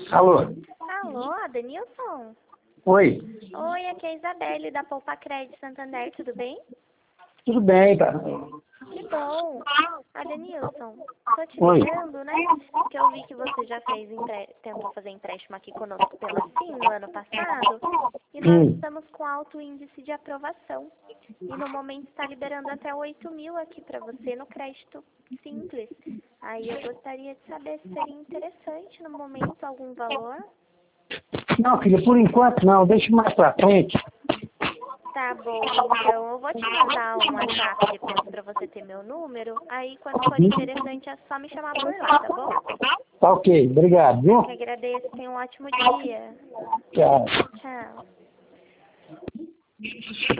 Alô? Alô, Adenilson? Oi. Oi, aqui é a Isabelle da Poupa Crédito Santander, tudo bem? Tudo bem, tá? Que bom. Adenilson, tô te Oi. ligando, né? Porque eu vi que você já tentou fazer empréstimo aqui conosco pela FIM no ano passado. E nós estamos com alto índice de aprovação. E no momento está liberando até 8.000 aqui para você no crédito simples. Aí eu gostaria de saber se seria interessante no momento algum valor. Não, filha, por enquanto não. Deixa mais pra frente. Tá bom, então eu vou te mandar um WhatsApp depois pra você ter meu número. Aí quando for interessante é só me chamar por lá, tá bom? Tá ok. Obrigado, Eu viu? que agradeço, tenha um ótimo dia. Tchau. Tchau.